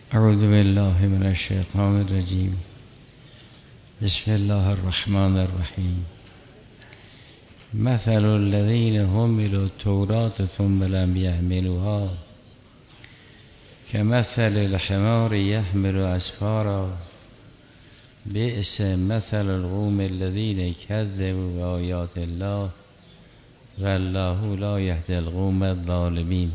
اعوذ بالله من الشیطان الرجیم. بسم الله الرحمن الرحیم. مثل الذین حملوا التوراة ثم لم یحملوها کمثل الحمار یحمل اسفارا بئس مثل القوم الذین کذبوا بآیات الله والله لا یهدی القوم الظالمین.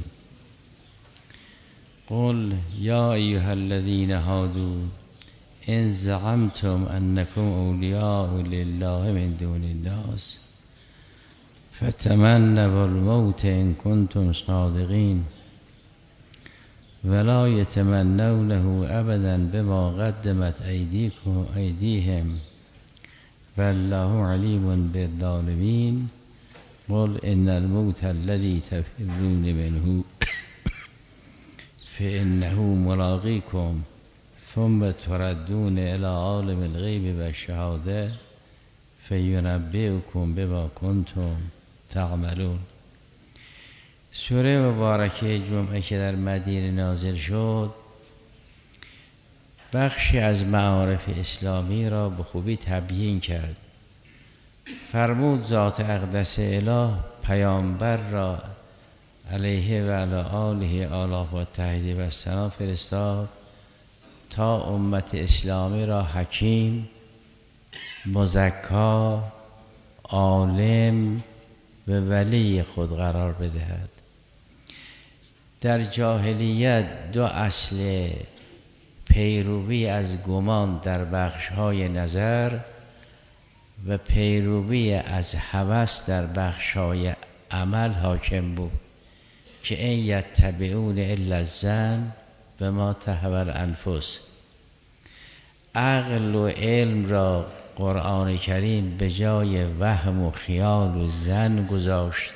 قل یا ایها الذین هادوا ان زعمتم انکم اولیاء لله من دون الناس فتمنوا الموت ان کنتم صادقین ولا یتمنونه ابدا بما قدمت ایدیهم والله علیم بالظالمین. قل ان الموت الذی تفرون منه فإنه ملاقیکم ثم تردون الى عالم الغیب و الشهاده فینبئکم بما کنتم تعملون. سوره مبارکه جمعه که در مدینه نازل شد بخشی از معارف اسلامی را به خوبی تبیین کرد. فرمود ذات اقدس اله پیامبر را علیه و علی آله آلاف و تهدید و سلام فرستاد تا امت اسلامی را حکیم، مزکا، عالم و ولی خود قرار بدهد. در جاهلیت دو اصل پیروی از گمان در بخش‌های نظر و پیروی از هوس در بخش‌های عمل حاکم بود که این یتبعون الا الظن و ما تهوی الانفس. عقل و علم را قرآن کریم به جای وهم و خیال و ظن گذاشت.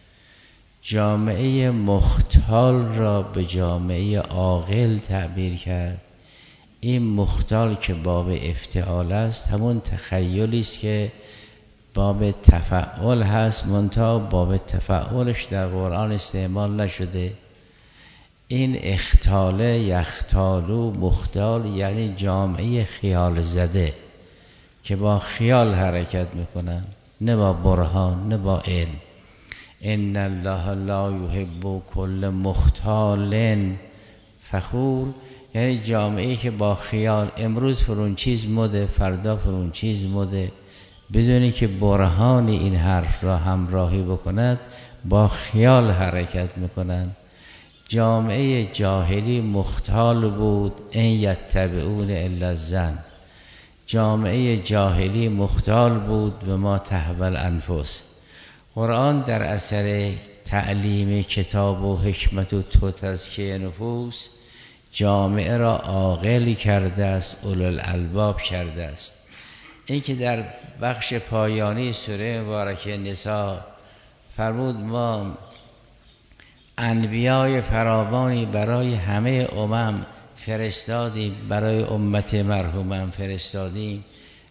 جامعه مختال را به جامعه عاقل تعبیر کرد. این مختال که باب افتعال است همون تخیلی است که باب تفعول هست، منتها باب تفعولش در قرآن استعمال نشده. این اختاله، یختالو، مختال یعنی جامعه خیال زده که با خیال حرکت میکنن، نه با برهان، نه با علم. ان الله لا یحب کل مختال فخور، یعنی جامعه که با خیال امروز فرون چیز مده، فردا فرون چیز مده، بدونی که برهان این حرف را همراهی بکند، با خیال حرکت میکنند. جامعه جاهلی مختال بود، این یتبعون الا الظن. جامعه جاهلی مختال بود و ما تهوی الانفس. قرآن در اثر تعلیم کتاب و حکمت و تزکیه نفوس جامعه را عاقل کرده است، اولوالالباب کرده است. این که در بخش پایانی سوره مبارکه نساء فرمود ما انبیای فراوانی برای همه امم فرستادیم، برای امت مرحومم فرستادیم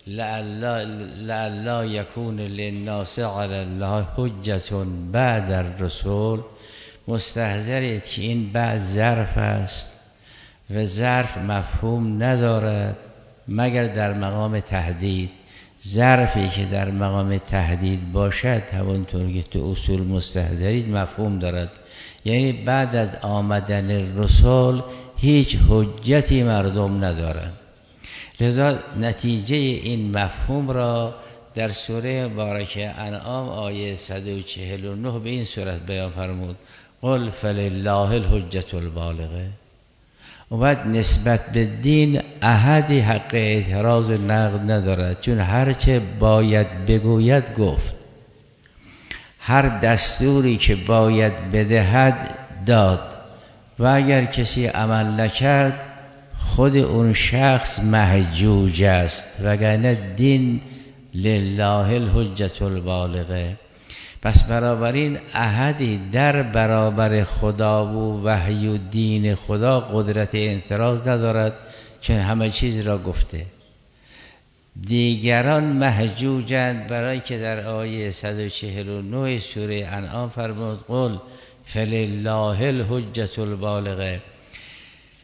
لعلی یکون للناس علی الله حجة بعد الرسول. مستحضرید که این بعد ظرف است و ظرف مفهوم ندارد مگر در مقام تهدید. ظرفی که در مقام تهدید باشد همونطور که تو اصول مستحضرید مفهوم دارد، یعنی بعد از آمدن رسول هیچ حجتی مردم ندارند. لذا نتیجه این مفهوم را در سوره مبارکه انعام آیه 149 به این صورت بیان فرمود: قل فلله الحجة البالغه. و بعد نسبت به دین احدی حق اعتراض نقد ندارد، چون هرچه باید بگوید گفت، هر دستوری که باید بدهد داد و اگر کسی عمل نکرد خود اون شخص محجوج است، وگرنه دین لله الحجة البالغه. پس بنابراین احدی در برابر خدا و وحی و دین خدا قدرت اعتراض ندارد، چون همه چیز را گفته. دیگران محجوجند، برای که در آیه 149 سوره انعام فرمود قل فلله الحجة البالغه.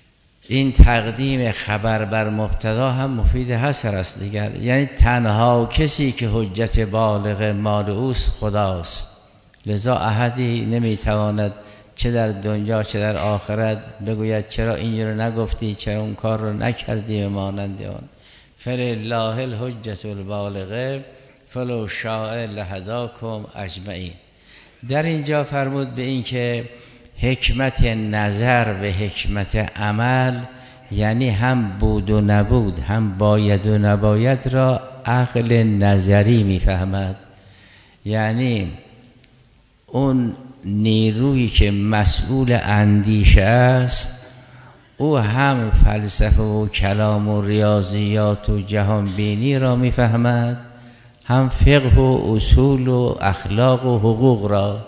این تقدیم خبر بر مبتدا هم مفید حصر است دیگر. یعنی تنها کسی که حجت بالغ مال اوست خداست، لذا احدی نمیتواند چه در دنیا چه در آخرت بگوید چرا این رو نگفتی، چرا اون کار رو نکردی و مانند آن. فلله الحجة البالغه فلو شاء لهداکم اجمعین. در اینجا فرمود به این که حکمت نظر و حکمت عمل، یعنی هم بود و نبود، هم باید و نباید را عقل نظری میفهمد. یعنی اون نیرویی که مسئول اندیشه است، او هم فلسفه و کلام و ریاضیات و جهان بینی را میفهمد، هم فقه و اصول و اخلاق و حقوق را.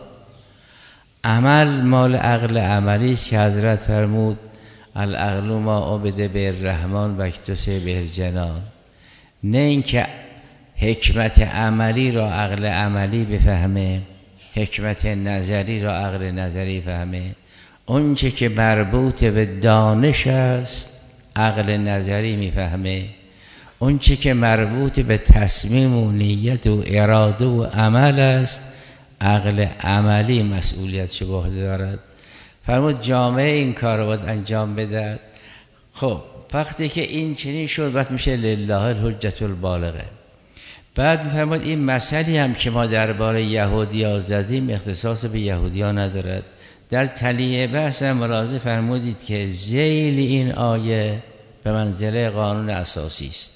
عمل مال عقل عملی است که حضرت فرمود العقل ما عبد به الرحمن و اکتسب به الجنان. نه اینکه حکمت عملی را عقل عملی بفهمه، حکمت نظری را عقل نظری فهمه. اون چه که مربوط به دانش است عقل نظری میفهمه، اون چه که مربوط به تصمیم و نیت و اراده و عمل است عقل عملی مسئولیتش به عهده دارد. فرمود جامعه این کار رو باید انجام بده. خب وقتی که این چنین شد بعد میشه لله الحجة البالغه. بعد میفرمود این مسئله هم که ما درباره یهودی‌ها زدیم اختصاص به یهودی‌ها ندارد. در تلیه بحث هم ملاحظه فرمودید که ذیل این آیه به منزله قانون اساسی است.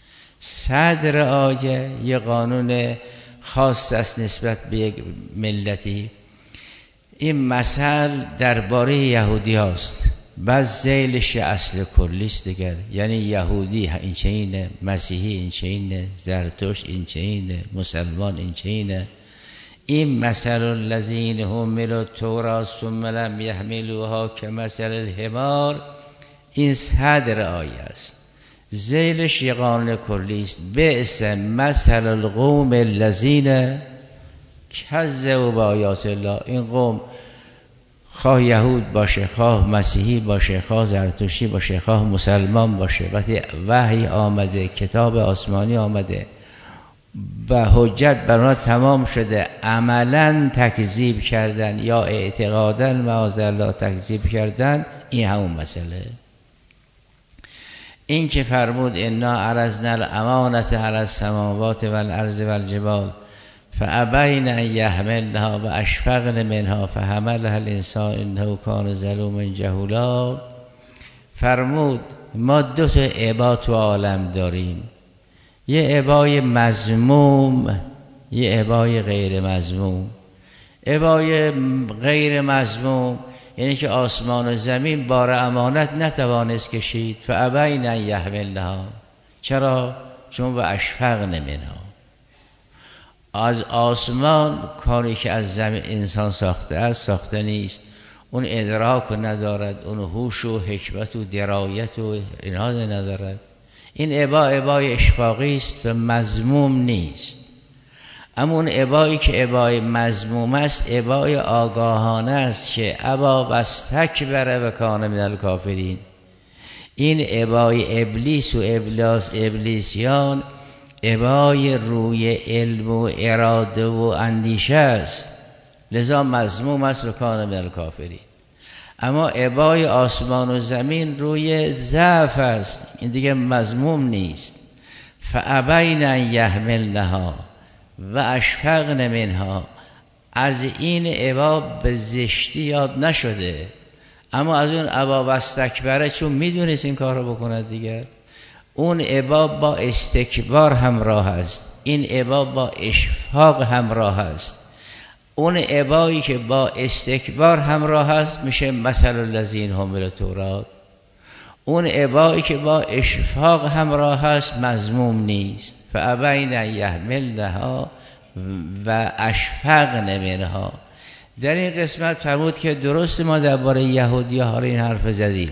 صدر آیه یه قانون خاص است نسبت به یک ملتی. این مثل درباره یهودی هاست، بعد ذیلش اصل کلی است دیگر. یعنی یهودی این چینه، مسیحی این چینه، زرتشت این چینه، مسلمان این چینه. این مثل الذین حملوا التوراة ثم لم یحملوها کمثل الحمار، این صدر آیه است. ذیلش یه قانون کلی است. بئس مثل القوم الذین کذبوا بآیات الله. این قوم خواه یهود باشه، خواه مسیحی باشه، خواه زرتشتی باشه، خواه مسلمان باشه، وقتی وحی آمده، کتاب آسمانی آمده و حجت بر آنها تمام شده، عملا تکذیب کردن یا اعتقادا معاذالله تکذیب کردن، این همون مسئله. این که فرمود انا عرضنا الامانة علی السماوات والارض والجبال فابین ان یحملنها و اشفقن منها فحملها الانسان انه کان ظلوما جهولا. فرمود ما دو تا عبا تو عالم داریم، یه عبای مذموم، یه عبای غیر مذموم. عبای غیر مذموم یعنی که آسمان و زمین بار امانت نتوانست کشید. فابین ان یحملنها. چرا؟ چون و اشفقن منها. از آسمان کاری که از زمین انسان ساخته است ساخته نیست. اون ادراک ندارد، اون هوش و حکمت و درایت و اینها ندارد. این عبای اشفاقی است و مذموم نیست. اما اون عبایی که عبای مذموم است عبای آگاهانه است که ابا واستکبر و کان من الکافرین. این عبای ابلیس و ابلیسیان عبای روی علم و اراده و اندیشه است، لذا مذموم است و کان من الکافرین. اما عبای آسمان و زمین روی ضعف است، این دیگه مذموم نیست. فابین ان یحملنها و اشفقن منها. از این عبا به زشتی یاد نشده، اما از اون عبا واستکبره چون میدونست این کار رو بکنه دیگر. اون عبا با استکبار همراه است، این عبا با اشفاق همراه است. اون عبایی که با استکبار همراه است میشه مثل الذین حملوا التوراة. اون عبایی که با اشفاق همراه است مذموم نیست. فابین ان یحملنها و اشفقن منها. در این قسمت فرمود که درست ما درباره یهودی‌ها این حرف زدیم،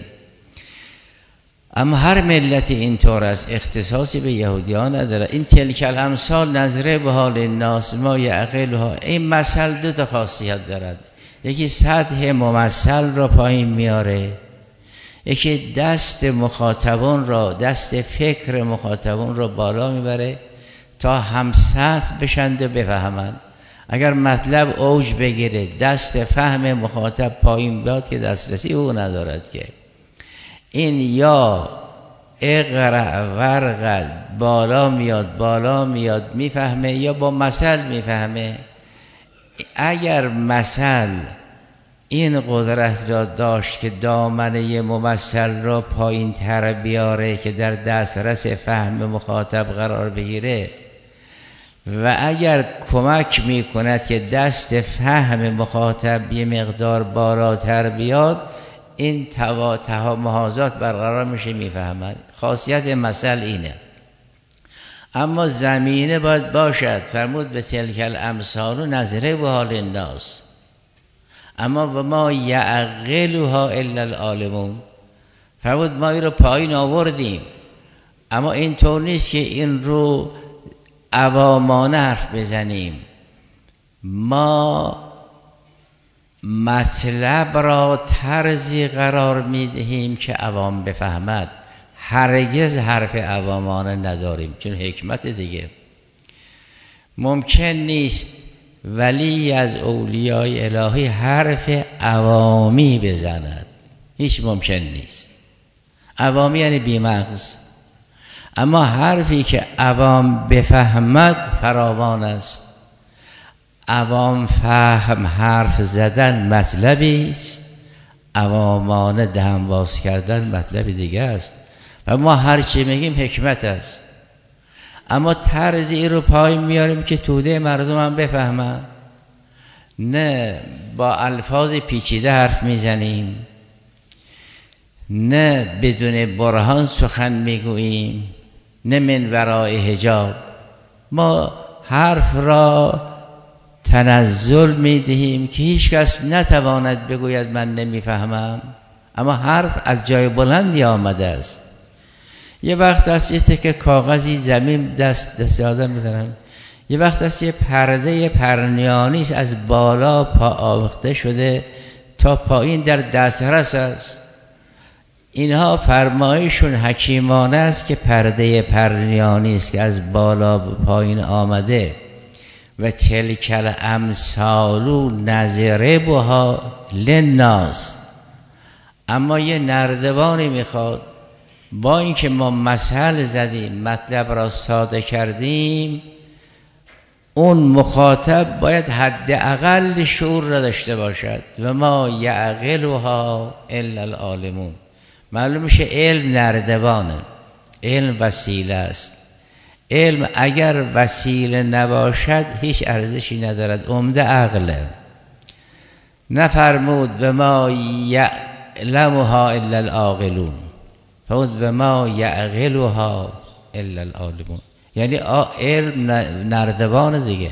اما هر ملتی اینطور است، اختصاصی به یهودی‌ها نداره. این تلک الامثال نظره به حال الناس ما یعقلها. این مثل دو تا خاصیت دارد، یکی سطح ممثل را پایین میاره، یکی دست مخاطبان را، دست فکر مخاطبان را بالا میبره تا همسطح بشند و بفهمند. اگر مطلب اوج بگیره، دست فهم مخاطب پایین بیاد که دسترسی او ندارد، که این یا اقرأ ورقه بالا میاد میفهمه، یا با مثل میفهمه. اگر مثل این قدرت را داشت که دامنه ممثل را پایین تر بیاره که در دسترس فهم مخاطب قرار بگیره، و اگر کمک میکند که دست فهم مخاطب یه مقدار بالاتر بیاد، این محاذات برقرار میشه، میفهمد. خاصیت مثل اینه. اما زمینه باید باشد. فرمود به تلک الامثال نظره به حال الناس، اما و ما یعقلها الا العالمون. فرمود ما این رو پایین آوردیم، اما این طور نیست که این رو عوامانه حرف بزنیم. ما مطلب را طرزی قرار میدهیم که عوام بفهمد. هرگز حرف عوامانه نداریم، چون حکمت دیگه. ممکن نیست ولی از اولیای الهی حرف عوامی بزند، هیچ ممکن نیست. عوامی یعنی بی‌مغز. اما حرفی که عوام بفهمد فراوان است. عوام فهم حرف زدن مطلبی است، عوامانه دهن باز کردن مطلب دیگه است. و ما هر چی میگیم حکمت است، اما طرزی رو پای میاریم که توده مردم هم بفهمن. نه با الفاظ پیچیده حرف میزنیم، نه بدون برهان سخن میگوییم، نه من ورای حجاب. ما حرف را تنزل میدهیم که هیچ کس نتواند بگوید من نمیفهمم، اما حرف از جای بلندی آمده است. یه وقت است یه تکه کاغذی زمین دست آدم می‌ذارن، یه وقت است یه پرده پرنیانی از بالا پا آویخته شده تا پایین در دسترس است. اینها فرمایشون حکیمانه است که پرده پرنیانی است که از بالا به پایین آمده. و تلک الامثال نضربها للناس. اما یه نردبانی میخواد، با اینکه ما مثل زدیم، مطلب را ساده کردیم، اون مخاطب باید حداقل شعور را داشته باشد. و ما یعقلها الا العالمون. معلوم میشه علم نردبانه، علم وسیله است. علم اگر وسیله نباشد هیچ ارزشی ندارد، عمده عقله. نفرمود و ما یعلمها الا العاقلون، فرمود و ما یعقلها الا العالمون. یعنی علم نردبان دیگه.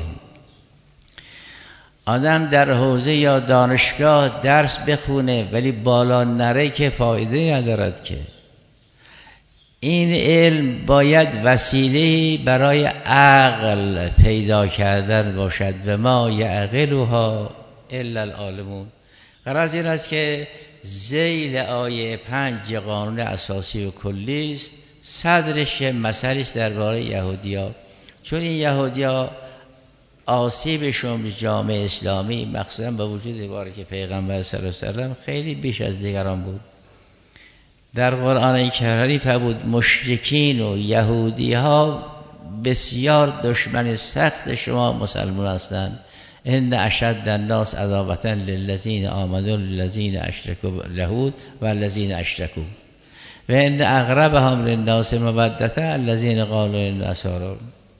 آدم در حوزه یا دانشگاه درس بخونه ولی بالا نره که فایده ندارد که. این علم باید وسیله برای عقل پیدا کردن باشد. و ما یعقلها الا العالمون. غرض این است که ذیل آیه 5 قانون اساسی و کلی است. صدرش مسئله است درباره یهودی‌ها، چون این یهودی‌ها آسیبشون به جامعه اسلامی مخصوصا با وجود بارک پیغمبر صلی الله علیه و سلم خیلی بیش از دیگران بود. در قرآن کریم فرمود مشرکین و یهودی ها بسیار دشمن سخت شما مسلمان هستند. ان اشد الناس عداوة للذین آمنوا للذین اشرکوا یهود و الذین اشرکوا و ان اقربهم للناس مودة الذین قالوا للنصارى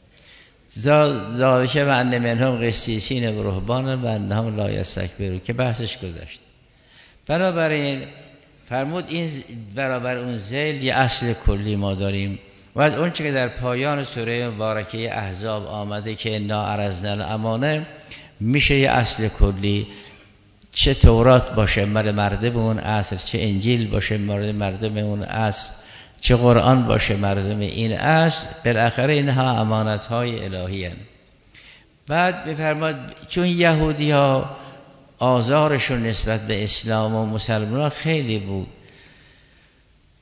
ذلک و ان منهم قسیسین و رهبانا و انهم لا یستکبرون که بحثش گذشت. بنابراین فرمود این برابر اون ذیل یه اصل کلی ما داریم. و اون چه که در پایان سوره مبارکه احزاب آمده که انا عرضنا الامانه میشه یه اصل کلی. چه تورات باشه مال مردم اون عصر، چه انجیل باشه مال مردم اون عصر، چه قرآن باشه مردم این عصر، بالاخره اینها امانت های الهی هستند. بعد میفرماد چون یهودی ها آزارشون نسبت به اسلام و مسلمان خیلی بود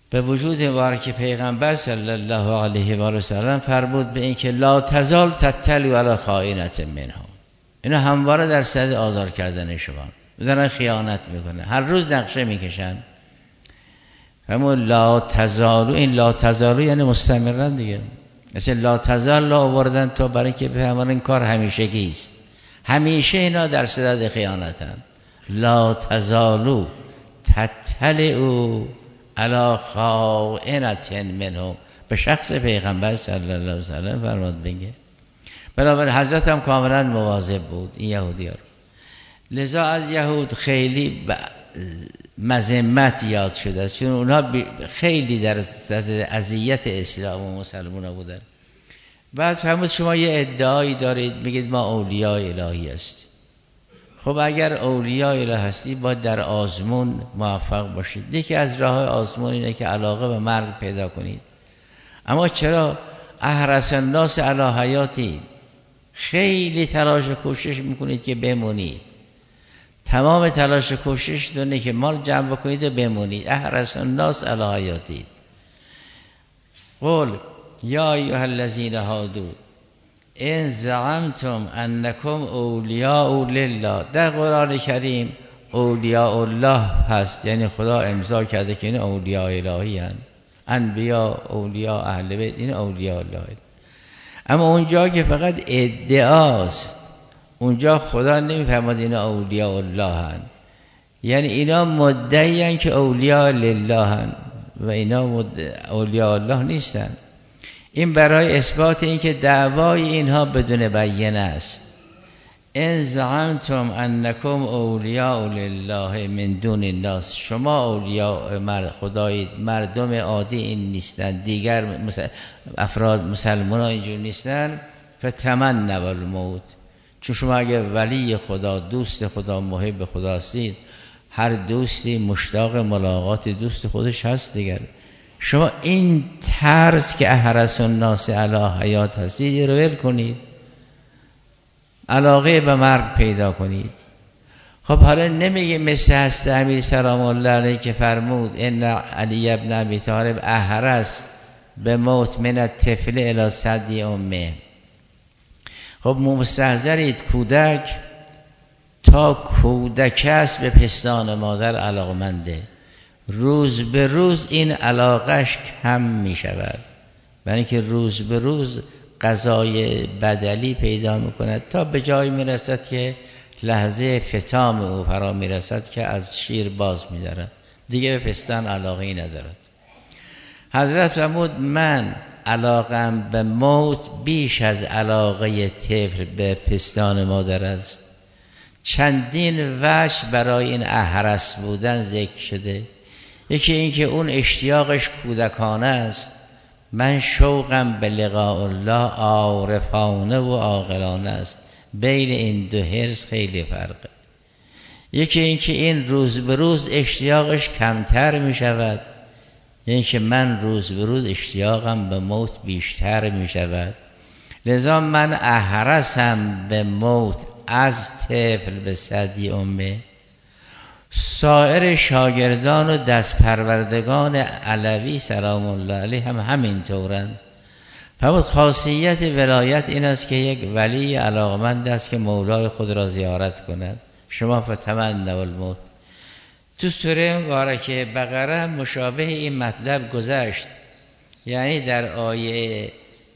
به وجود مبارک پیغمبر صلی الله علیه و آله و سلم فرمود به این که لا تزال تطلع علی خائنة منهم. اینا همواره در صدد آزار کردن شما، دارن خیانت میکنه، هر روز نقشه میکشن. همون لا تزالو، این لا تزالو یعنی مستمرن دیگه. مثل لا تزال لا آوردن تا برای اینکه بفهمن این کار همیشگی است. همیشه اینا در صدد خیانتن. لا تزالو تطلعوا علی خائنة منهم، به شخص پیغمبر صلی الله علیه و سلم فرمود بگه. بنابراین حضرت هم کاملا مواظب بود این یهودی‌ها رو. لذا از یهود خیلی مذمت یاد شده، چون اونها خیلی در صدد اذیت اسلام و مسلمان‌ها بودن. بعد فرمود شما یه ادعایی دارید، میگید ما اولیاء الهی هستیم. خب اگر اولیاء الهی هستی باید در آزمون موفق باشید. یکی از راه آزمون اینه که علاقه به مرگ پیدا کنید. اما چرا احرص الناس علی حیاتی، خیلی تلاش و کوشش میکنید که بمونید، تمام تلاش و کوشش دونه که مال جمع بکنید و بمونید. احرص الناس علی حیاتی. قل یا ایها الذین هادوا ان زعمتم انکم اولیاء لله. در قرآن کریم اولیاء الله هست، یعنی خدا امضا کرده که این اولیاء الهی هستند. انبیا، اولیاء، اهل بیت، این اولیاء الله. اما اونجا که فقط ادعاست، اونجا خدا نمیفرماد اینا اولیاء الله هستند، یعنی اینا مدعی هستند که اولیاء لله هستند و اینا اولیاء الله نیستند. این برای اثبات اینکه دعوای اینها بدون بیانه است. ان زعمتم انکم اولیاء لله من دون الناس، شما اولیاء خدایید، مردم عادی این نیستند، دیگر افراد مسلمان ها اینجور نیستند. فتمنوا الموت، چون شما اگه ولی خدا، دوست خدا، محب خدا هستید، هر دوستی مشتاق ملاقات دوست خودش هست دیگر. شما این طرز که احرص الناس علی حیات هستید رو ول کنید، علاقه به مرگ پیدا کنید. خب حالا نمیگه مثل هست امیر سلام الله علیه که فرمود ان علی ابن ابی طالب احرص به موت من الطفل الی ثدی امه. خب مستحضرید کودک تا کودک است به پستان مادر علاقمنده، روز به روز این علاقش کم می شود، برای اینکه روز به روز غذای بدلی پیدا می کند تا به جای می رسد که لحظه فتام او فرا می رسد که از شیر باز می دارد، دیگه به پستان علاقه ندارد. حضرت فرمود من علاقم به موت بیش از علاقه طفل به پستان مادر است. چندین وجه برای این احرص بودن ذکر شده. یکی این که اون اشتیاقش کودکانه است، من شوقم به لقاء الله عارفانه و عاقلانه است، بین این دو حرص خیلی فرقه. یکی این که این روز به روز اشتیاقش کمتر می شود، یعنی که من روز به روز اشتیاقم به موت بیشتر می شود، لذا من احرصم به موت از طفل به ثدی امه. سایر شاگردان و دست پروردگان علوی سلام الله علیه هم همین طورند. فرمود خاصیت ولایت این است که یک ولی علاقمند است که مولای خود را زیارت کند. شما فتمنوا الموت. تو سوره مبارکه بقره مشابه این مطلب گذشت، یعنی در آیه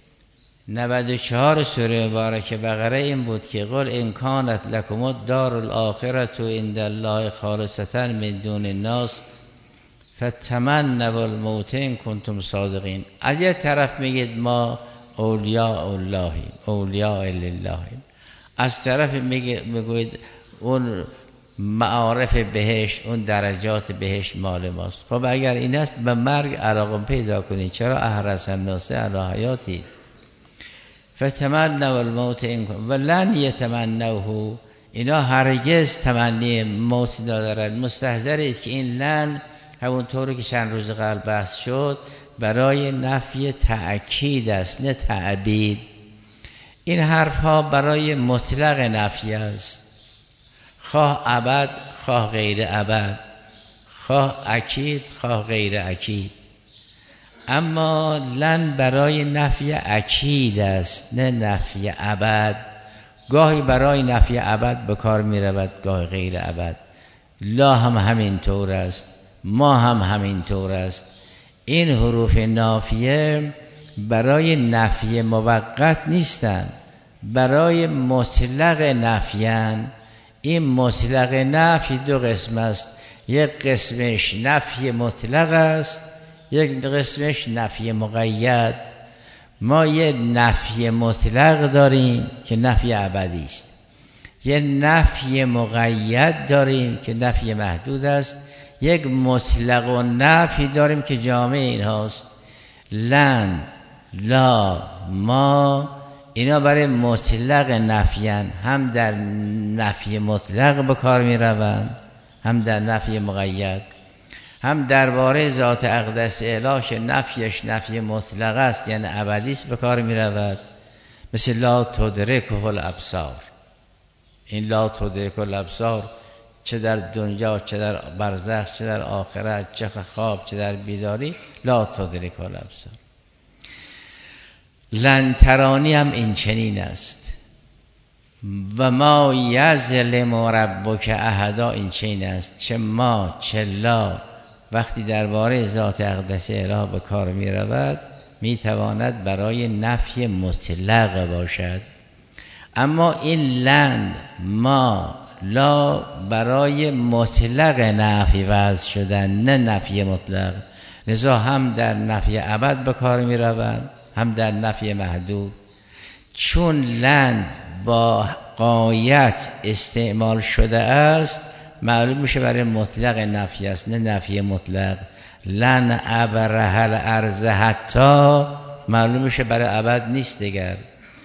94 سوره مبارکه بقره این بود که قل ان کانت لکم الدار الاخره عند الله خالصة من دون الناس فتمنوا الموت ان کنتم صادقین. از یک طرف میگید ما اولیاء الله، اولیاء لله، از طرف میگوید اون معارف بهشت، اون درجات بهشت مال ماست. خب اگر این است به مرگ علاقه پیدا کنید، چرا احرص الناس علی حیاتی؟ فتمنوا الموت ان ولن یتمنوه، اینا هرگز تمنی موت ندارند. مستحضرید که این لن همونطوری که چند روز قبل بحث شد برای نفی تأکید است نه تعبید. این حرف ها برای مطلق نفی است، خواه ابد خواه غیر ابد، خواه اکید خواه غیر اکید. اما لن برای نفی اکید است نه نفی ابد. گاهی برای نفی ابد به کار می رود، گاهی غیر ابد. لا هم همین طور است، ما هم همین طور است. این حروف نافیه برای نفی موقت نیستند، برای مطلق نفیان. این مطلق نفی دو قسم است، یک قسمش نفی مطلق است، یک قسمش نفی مقید. ما یه نفی مطلق داریم که نفی ابدی است، یه نفی مقید داریم که نفی محدود است، یک مطلق و نفی داریم که جامع اینهاست. لن، لا، ما، اینا برای مطلق نفیان، هم در نفی مطلق به کار می روند، هم در نفی مقید. هم درباره ذات اقدس الهی که نفیش نفی مطلق است یعنی ابدی است به کار می رود، مثل لا تدرکه الابصار. این لا تدرکه الابصار چه در دنیا، چه در برزخ، چه در آخرت، چه خواب، چه در بیداری، لا تدرکه الابصار. لن ترانی هم این چنین است. و ما یظلم ربک احدا این چنین است. چه ما چه لا وقتی درباره ذات اقدس اله به کار می رود می تواند برای نفی مطلق باشد. اما این لن، ما، لا برای مطلق نفی وضع شدن، نه نفی مطلق. لذا هم در نفی ابد به کار می روند، هم در نفی محدود. چون لن با غایت استعمال شده است معلوم میشه برای مطلق نفی است نه نفی مطلق. لن ابرح الارض حتی معلوم میشه برای ابد نیست دیگر.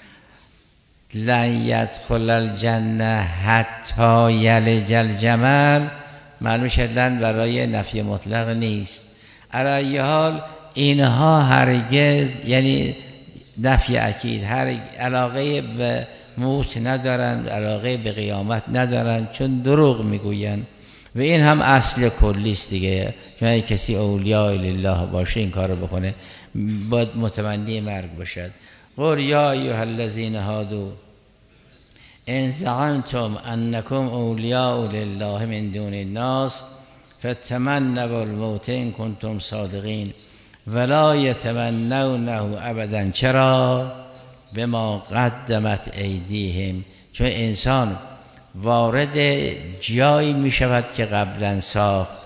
لن یدخل الجنه حتی یلج الجمل معلوم میشه لن برای نفی مطلق نیست. علی حال اینها هرگز یعنی نفی اکید، هر علاقه به موت ندارن، علاقه به قیامت ندارن، چون دروغ میگوین. و این هم اصل کلی است دیگه. چون کسی اولیاء لله باشه این کارو بکنه باید متمنی مرگ باشد. قل یا ایها الذین هادو ان زعمتم انکم اولیاء لله من دون الناس فتمنوا الموت ان کنتم صادقین ولا یتمنونه ابدا. چرا؟ بما قدمت ایدیهم. چون انسان وارد جایی می شود که قبلا ساخت،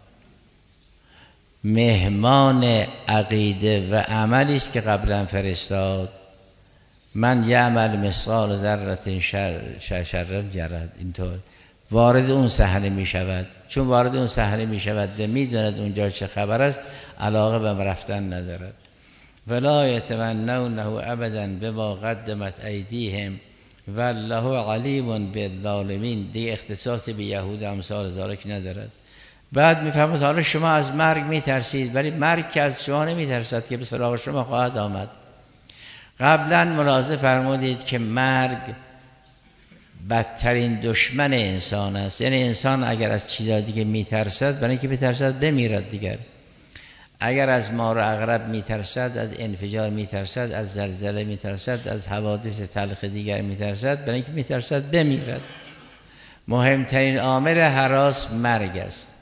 مهمان عقیده و عملی است که قبلا فرستاد. من یعمل مثقال ذره شر جرد. اینطور وارد اون صحنه می شود. چون وارد اون صحنه می شود و می داند اونجا چه خبر است، علاقه به رفتن ندارد. ولا یتمنونه ابدا بما قدمت ایدیهم والله علیم بالظالمین. دیگه اختصاص به یهود امثال ذالک ندارد. بعد میفهمید حالا شما از مرگ میترسید، ولی مرگ که از شما نمیترسد که به سراغ شما خواهد آمد. قبلا ملاحظه فرمودید که مرگ بدترین دشمن انسان است. یعنی انسان اگر از چیزا دیگه میترسد، برای اینکه میترسد بمیرد دیگر. اگر از مار و عقرب میترسد، از انفجار میترسد، از زلزله میترسد، از حوادث تلخ دیگر میترسد، برای اینکه میترسد بمیرد. مهمترین عامل هراس مرگ است.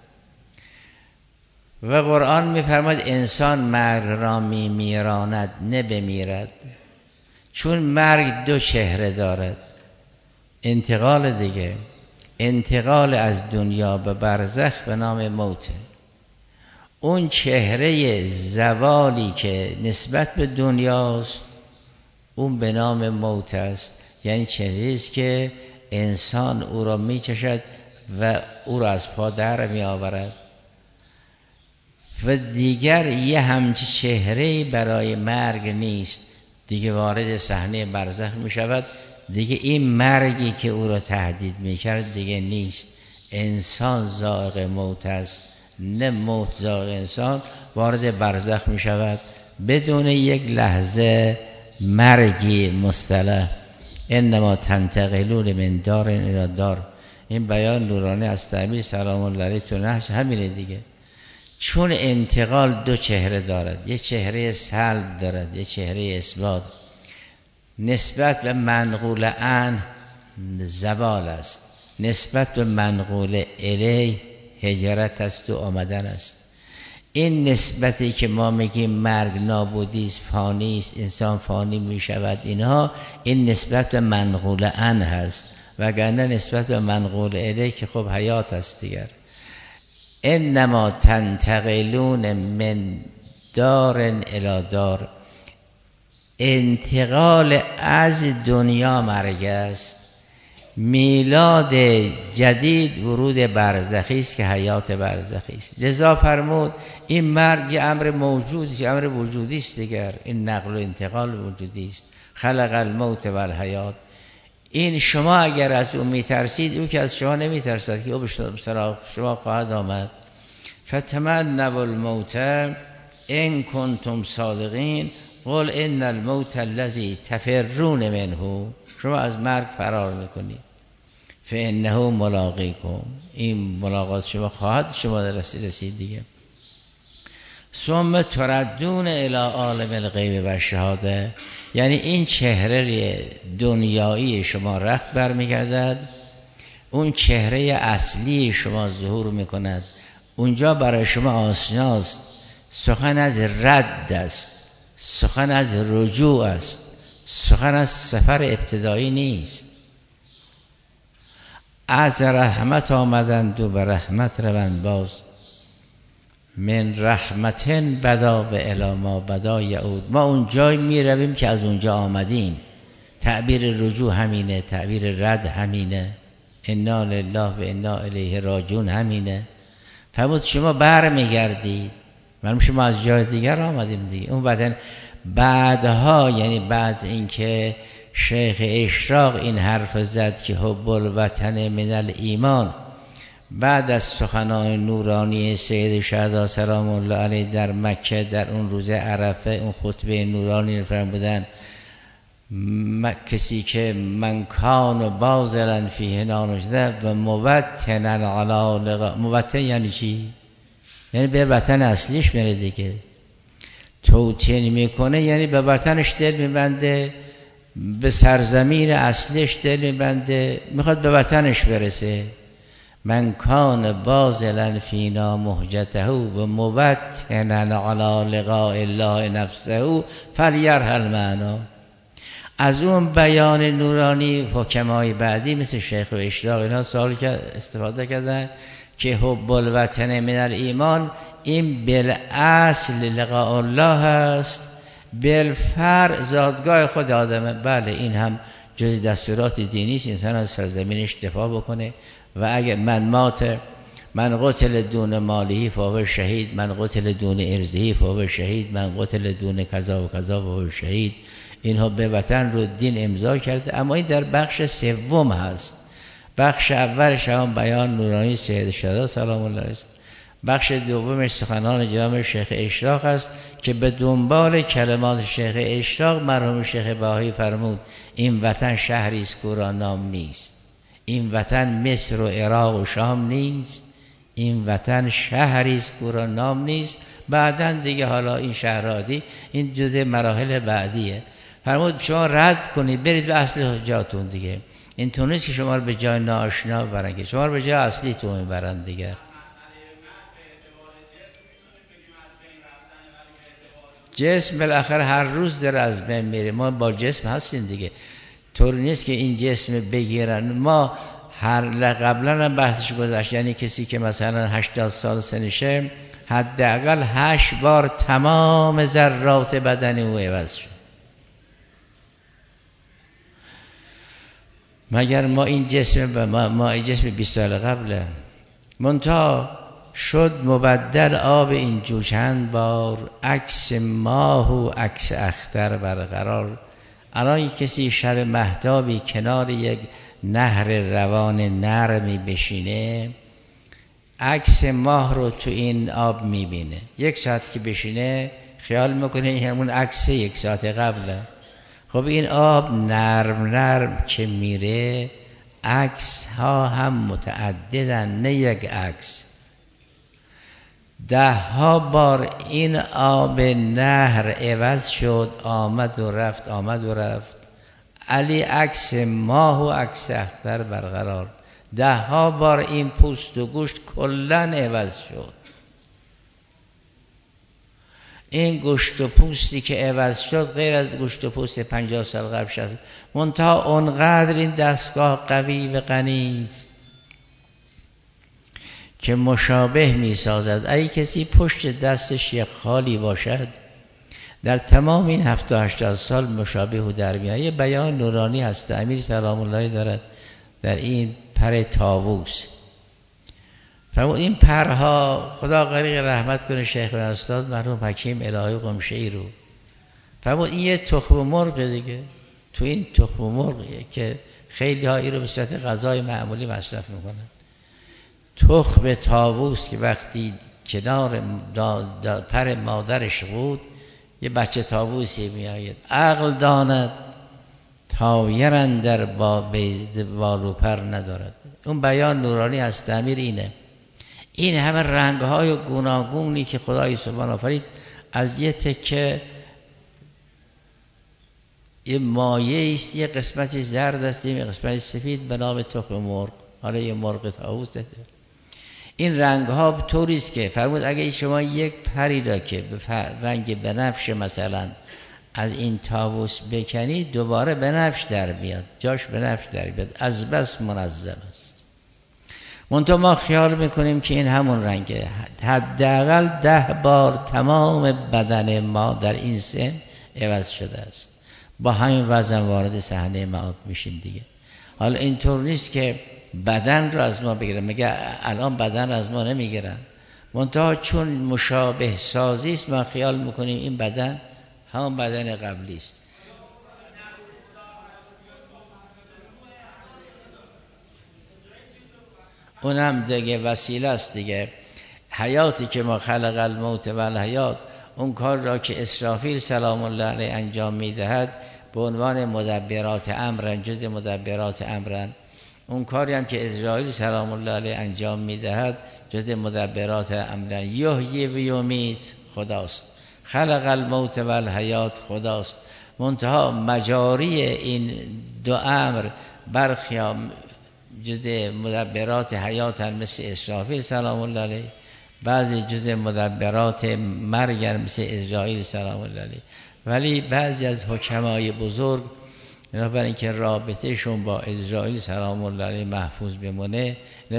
و قرآن میفرماید انسان مرگ را میمیراند نه بمیرد. چون مرگ دو چهره دارد. انتقال دیگه، انتقال از دنیا به برزخ به نام موته. اون چهره زوالی که نسبت به دنیاست اون به نام موت است. یعنی چهره است که انسان او را میچشد و او را از پا در می آورد. و دیگر یه همچه چهره برای مرگ نیست. دیگه وارد صحنه برزخ می شود، دیگه این مرگی که او را تهدید می کرد دیگه نیست. انسان ذائق موت است، نه موت ذائق انسان. وارد برزخ می شود بدون یک لحظه مرگی مصطلح. انما تنتقلون من دار الی دار. این بیان نورانی از تعبیر سلام الله علیه تو نهج همینه دیگه. چون انتقال دو چهره دارد، یه چهره سلب دارد، یه چهره اثبات. نسبت به منقول عن زوال است، نسبت به منقول الی هجرت است و آمدن است. این نسبتی که ما میگیم مرگ نابودی است، فانی است، انسان فانی میشود، اینها این نسبت به منقول عن هست، وگرنه نسبت به منقول الی که خب حیات است دیگر. انما تنتقلون من دار الی دار، انتقال از دنیا مرگ است، میلاد جدید ورود برزخی است که حیات برزخی است. لذا فرمود این مرگ یه امر موجودی، امر وجودی است دیگر، این نقل و انتقال وجودی است. خلق الموت و الحیات. این شما اگر از اون میترسید، او که از شما نمیترسد که او به شما خواهد آمد. فتمنوا الموت ان کنتم صادقین قل ان الموت الذی تفرون منه، شما از مرگ فرار میکنید، فانه ملاقیکم، این ملاقات شما خواهد شما رسید دیگه. ثم تردون الی عالم الغیب و شهاده، یعنی این چهره دنیایی شما رخت برمیگردد، اون چهره اصلی شما ظهور میکند. اونجا برای شما آشناست، سخن از رد است، سخن از رجوع است، سخن از سفر ابتدایی نیست. از رحمت آمدند و به رحمت روند باز. من رحمتن بدا و الی ما بدا یعود، ما اون جای می رویم که از اونجا آمدیم. تعبیر رجوع همینه، تعبیر رد همینه، انا لله و انا الیه راجعون همینه. فرمود شما بر میگردید، معلوم شما از جای دیگر آمدیم دیگه. اون بعدها، یعنی بعد اینکه شیخ اشراق این حرف زد که حب الوطن من الایمان، بعد از سخنان نورانی سید شهدا سلام الله علیه در مکه در اون روز عرفه، اون خطبه نورانی فرمودن کسی که من کان بازلا فیه نانجده و موطنا علی لقاء. موطن یعنی چی؟ یعنی به وطن اصلیش میره دیگه. توطین میکنه یعنی به وطنش دل میبنده، به سرزمین اصلیش دل میبنده، میخواد به وطنش برسه. من کان بازلا فینا مهجته و موطنا علی لقاء الله نفسه فلیرحل معنا. از اون بیان نورانی حکمای بعدی مثل شیخ و اشراق اینا سوال استفاده کردن که حب الوطن من الایمان، این بالاصل لقاء الله هست، بالفرع زادگاه خود آدمه. بله این هم جز دستورات دینی است، انسان از سرزمینش دفاع بکنه. و اگر من قتل دون مالی فهو شهید، من قتل دون ارضی فهو شهید، من قتل دون کذا و کذا فهو شهید. اینها به وطن رو دین امضا کرده. اما این در بخش سوم هست. بخش اولش هم بیان نورانی سید شهدا سلام الله علیه است. بخش دومش سخنان جامع شیخ اشراق است که به دنبال کلمات شیخ اشراق مرحوم شیخ بهایی فرمود این وطن شهری است که را نام نیست، این وطن مصر و عراق و شام نیست، این وطن شهری است که را نام نیست. بعداً دیگه حالا این شهرادی این جزء مراحل بعدیه. فرمود شما رد کنید برید به اصل جاتون دیگه. این تو نیست که شما رو به جای ناآشنا ببرن، که شما رو به جای اصلی تو میبرن دیگه. جسم بالاخره هر روز داره از بین میره، ما با جسم هستیم دیگه. طور نیست که این جسم بگیرن. ما قبلا هم بحثش گذشت، یعنی کسی که مثلا 80 سال سنشه حداقل 8 بار تمام ذرات بدن او عوض شد. مگر ما این جسم 20 سال قبله منتها شد مبدل آب این جو چند بار، عکس ماه و عکس اختر برقرار. الان کسی شب مهتابی کنار یک نهر روان نرمی بشینه، عکس ماه رو تو این آب میبینه. 1 ساعت که بشینه خیال میکنه همون عکس 1 ساعت قبله. خب این آب نرم که میره، عکس ها هم متعددن، نه یک عکس. 10 ها بار این آب نهر عوض شد، آمد و رفت آمد و رفت. علی عکس ماه و عکس اختر برقرار. 10 ها بار این پوست و گوشت کلن عوض شد. این گوشت و پوستی که عوض شد غیر از گوشت و پوست 50 سال قبل شد، منتها اونقدر این دستگاه قوی و غنی است که مشابه می سازد. اگه کسی پشت دستش یک خالی باشد در تمام این 70-80 سال مشابه و در میاد. یه بیان نورانی هست امیر سلام الله دارد در این پر طاووس. فرمود این پرها، خدا غریق رحمت کنه شیخ استاد مرحوم حکیم الهی قمشه‌ای رو، فرمود این یه تخم مرغ دیگه. تو این تخم مرغیه که خیلی ها این رو به صورت غذای معمولی مصرف میکنن. تخم طاووس که وقتی کنار پر مادرش بود یه بچه طاووسی میآید، عقل داند طایر اندر بال و پر ندارد. اون بیان نورانی از امیر اینه. این همه رنگ‌های گوناگونی که خدای سبحان آفرید از یه تکه یه مایه است، یه قسمتی زرد است، یه قسمتی سفید به نام تخم مرغ. حالا یه مرغ طاووس ده. این رنگ‌ها طوری است که فرمود اگه شما یک پری را که به رنگ بنفش مثلا از این طاووس بکنید دوباره بنفش در بیاد، جاش بنفش در بیاد، از بس منظم است. منتها ما خیال میکنیم که این همون رنگه. حداقل 10 بار تمام بدن ما در این سن عوض شده است. با همین وزن وارد صحنه معاد میشیم دیگه. حالا اینطور نیست که بدن رو از ما بگیرن، میگه الان بدن از ما نمیگیرن، منتها چون مشابه سازی است ما خیال میکنیم این بدن همون بدن قبلی است. اونم دیگه وسیله است دیگه. حیاتی که ما خلق الموت و الحیات، اون کار را که اسرافیل سلام الله علیه انجام میدهد به عنوان مدبرات امرن، جز مدبرات امرن. اون کاری هم که اسرائیل سلام الله علیه انجام میدهد جز مدبرات امرن. یحیی و یمیت خداست، خلق الموت و الحیات خداست. منتها مجاری این دو امر برخی جز مدبرات حیاتن مثل اسرافیل سلام الله علیه، بعضی جز مدبرات مرگن مثل اسرائیل سلام الله علیه. ولی بعضی از حکمای بزرگ بنابراین اینکه رابطهشون با اسرائیل سلام الله علیه محفوظ بمونه،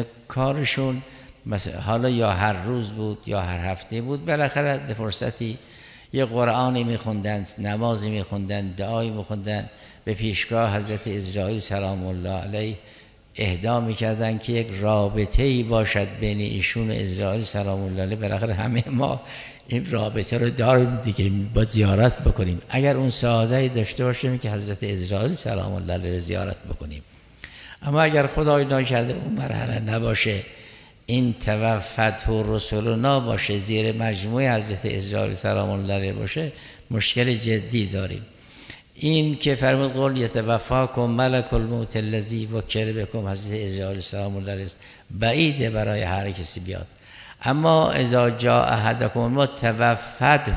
کارشون مثلا حالا یا هر روز بود یا هر هفته بود، بالاخره به فرصتی یه قرآنی میخوندن، نمازی میخوندن، دعایی میخوندن، به پیشگاه حضرت اسرائیل سلام الله علیه اهدا میکردن که یک رابطه‌ای باشد بین ایشون و اسرائیل سلام الله علیه. بالاخره همه ما این رابطه رو داریم دیگه، با زیارت بکنیم. اگر اون سعادتی داشته باشیم که حضرت اسرائیل سلام الله علیه رو زیارت بکنیم، اما اگر خدای نکرده اون مرحله نباشه، این توفته رسولنا باشه، زیر مجموعه حضرت اسرائیل سلام الله علیه باشه، مشکل جدی داریم. این که فرمود قل یتوفاکم ملک الموت الذی وکل بکم، حضرت اسرائیل سلام الله علیه بعیده برای هر کسی بیاد. اما اذا جاء احدکم الموت توفته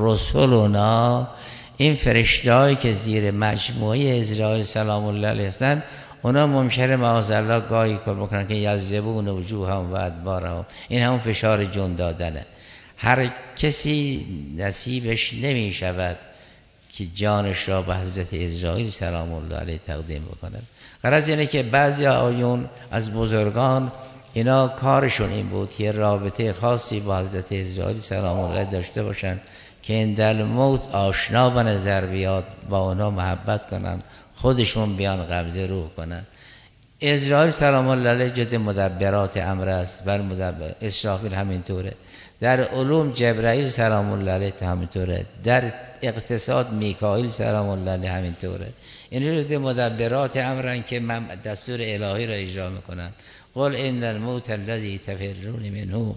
رسولنا، این فرشته‌هایی که زیر مجموعه اسرائیل سلام الله علیه هستند، اونا ممکنه معاذالله گاهی کار بکنن که یذبون وجوههم و ادبارهم. این همون فشار جون دادنه. هر کسی نصیبش نمی شود که جانش را به حضرت اسرائیل سلام الله علیه تقدیم بکنه. غرض اینه که بعضی آیون از بزرگان اینا کارشون این بود که رابطه خاصی با حضرت اسرائیل سلام الله علیه داشته باشن که اندل موت آشنا به نظر بیاد، با اونا محبت کنن، خودشون بیان قبضه روح کنن. اسرائیل سلام الله علیه جز مدبرات امر است، بر مدبر اسرافیل همینطوره، در علوم جبرائیل سلام الله علیه همینطوره، در اقتصاد میکائیل سلام الله علیه همینطوره. این جز مدبرات امرن که دستور الهی را اجرا میکنن. قل ان الموت الذی تفرون منه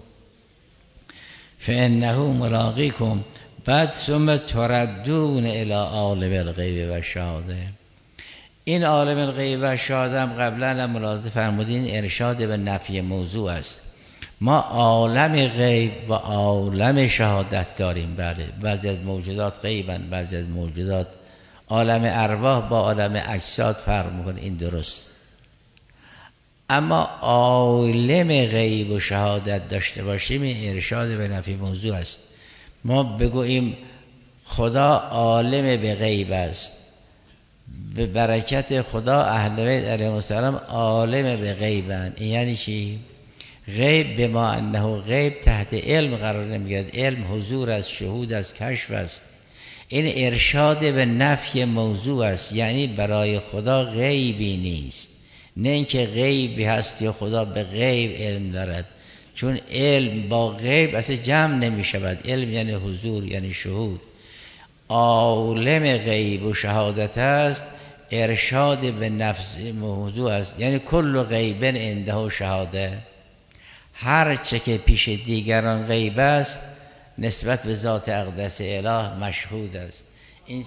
فانه ملاقیکم، بعد ثم تردون الی عالم الغیب و الشهاده. این عالم الغیب و الشهاده هم قبلا هم ملاحظه فرمودین ارشاد به نفی موضوع است. ما عالم غیب و عالم شهادت داریم. بله، بعضی از موجودات غیبن، بعضی از موجودات عالم ارواح با عالم اجساد فرق میکنه، این درست. اما عالم غیب و شهادت داشته باشیم این ارشاد به نفی موضوع است. ما بگوییم خدا عالم به غیب است، به برکت خدا اهل بیت علیهم السلام عالم به غیبند. این یعنی چی؟ غیب به ما انه غیب تحت علم قرار نمیگیرد. علم حضور است، شهود است، کشف است. این ارشاد به نفی موضوع است، یعنی برای خدا غیبی نیست، نه اینکه غیبی هست یا خدا به غیب علم دارد، چون علم با غیب اصلا جمع نمی شود. علم یعنی حضور، یعنی شهود. عالم غیب و شهادت است، ارشاد به نفس موضوع است، یعنی کل غیب عنده شهاده. هر چه که پیش دیگران غیب است نسبت به ذات اقدس اله مشهود است. این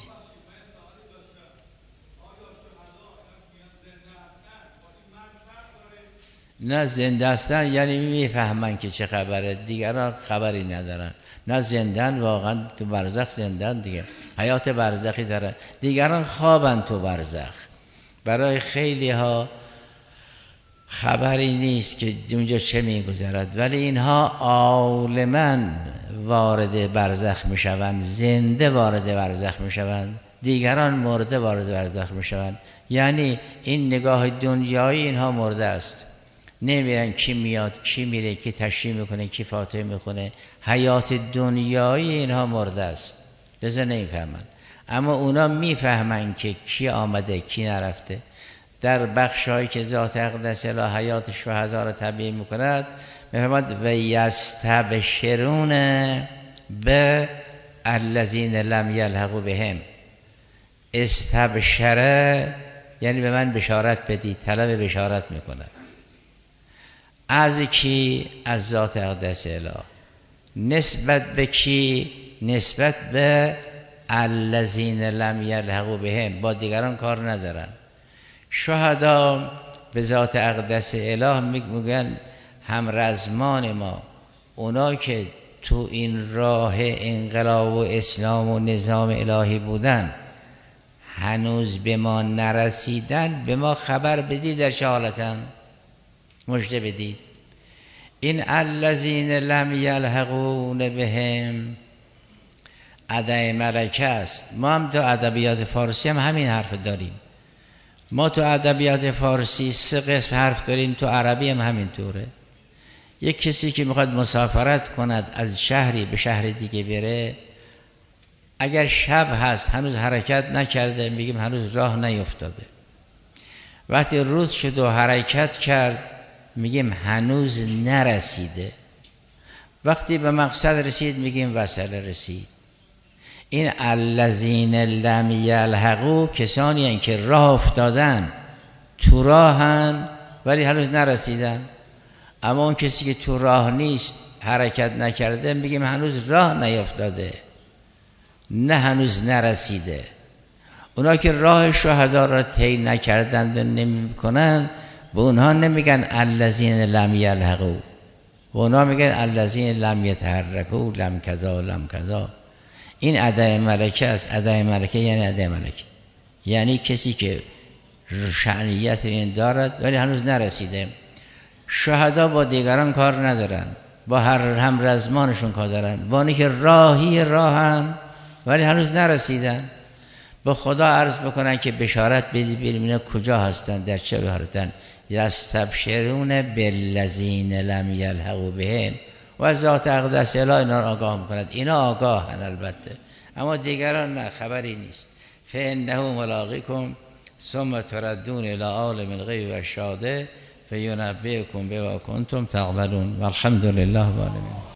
نه زنده هستن یعنی میفهمن که چه خبره، دیگران خبری ندارن. نه زندن، واقعا تو برزخ زندن دیگه، حیات برزخی دارن، دیگران خوابن تو برزخ. برای خیلی ها خبری نیست که اونجا چه میگذرد، ولی اینها عالماً وارد برزخ میشوند، زنده وارد برزخ میشوند، دیگران مرده وارد برزخ میشوند. یعنی این نگاه دنیایی اینها مرده است، نمیرن کی میاد کی میره، کی تشریح میکنه کی فاتحه میخونه. حیات دنیایی اینها مرده است، لذا نمیفهمن. اما اونا میفهمن که کی آمده کی نرفته. در بخشایی که ذات اقدس اله حیات شهدا را تبیین میکند میفهمد و یستبشرون به الذین لم یلحقوا بهم. استبشره یعنی به من بشارت بدید، طلب بشارت میکند. از کی؟ از ذات اقدس اله. نسبت به کی؟ نسبت به الذین لم یلحقوا بهم، با دیگران کار ندارن. شهدا به ذات اقدس اله میگن هم رزمان ما، اونا که تو این راه انقلاب و اسلام و نظام الهی بودن هنوز به ما نرسیدن، به ما خبر بدید در چه حالتن، مژده بدید. این الذین لم یلحقون بهم ادای ملکه است. ما هم تو ادبیات فارسی هم همین حرف داریم. ما تو ادبیات فارسی 3 قسم حرف داریم، تو عربی هم همینطوره. یک کسی که میخواد مسافرت کند از شهری به شهر دیگه بره، اگر شب هست هنوز حرکت نکرده میگیم هنوز راه نیفتاده. وقتی روز شد و حرکت کرد میگیم هنوز نرسیده. وقتی به مقصد رسید میگیم وصله رسید. این الذین لم یلحقوا کسانی هستند که راه افتادن، تو راهن ولی هنوز نرسیدن. اما اون کسی که تو راه نیست، حرکت نکرده، میگیم هنوز راه نیفتاده، نه هنوز نرسیده. اونا که راه شهدا را طی نکردند و نمیکنن، به اونها نمیگن الذین لم یلحقوا، به اونها میگن الذین لم یتحرکوا، لم کذا لم کذا. این ادای ملکه است. ادای ملکه یعنی ادای ملکه، یعنی کسی که شأنیت این دارد ولی هنوز نرسیده. شهدا با دیگران کار ندارن، با هر هم رزمانشون کار دارن، با اینکه راهن ولی هنوز نرسیدن. به خدا عرض بکنن که بشارت بدید ببینیم کجا هستن، در چه حالتن. یستبشرون بالذین لم یلحقوا بهم و از ذات اقدس اله اینا را آگاه میکند. اینا آگاهن البته، اما دیگران نه، خبری نیست. فانه ملاقیکم ثم تردون الی عالم الغیب و الشهاده فینبئکم بما کنتم تعملون. والحمد لله رب العالمین.